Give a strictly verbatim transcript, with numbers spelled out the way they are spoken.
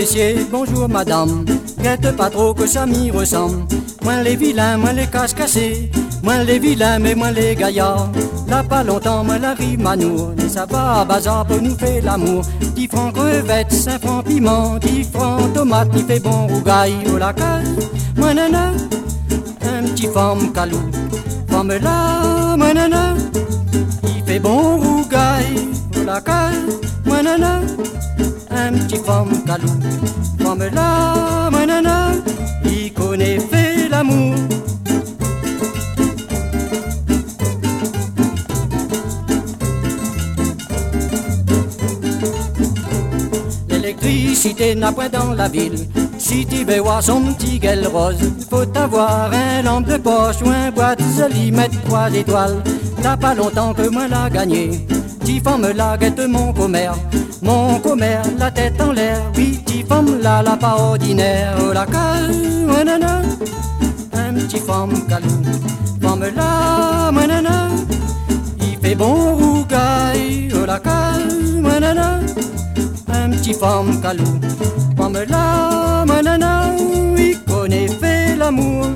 messieurs, bonjour madame. Guette pas trop que ça m'y ressemble. Moins les vilains, moins les caches cassés. Moins les vilains, mais moins les gaillards. Là pas longtemps, moins la rime à nous. Et ça va à bazar pour nous faire l'amour. dix francs crevettes, cinq francs piment. dix francs tomates, il fait bon rougaille. Oh la case, moi nana, un petit femme calou. Femme là, moi nana, il fait bon rougaille. Oh la case, moi nana, un petit femme calou. Femme là, moi nana, il connaît fait l'amour. L'électricité n'a point dans la ville. Si tu veux voir son petit gueule rose, faut avoir un lampe de poche ou un boîte joli, mettre trois étoiles. T'as pas longtemps que moi l'a gagné. Ti femme la guette mon commère. Mon commère, la tête en l'air. Oui, ti femme la la pas ordinaire. Oh la cale, moi nana, un petit femme calou. Femme la, moi nana, il fait bon rougaille. Oh la cale, moi nana, un petit femme calou. Femme là, moi nana, il connaît fait l'amour.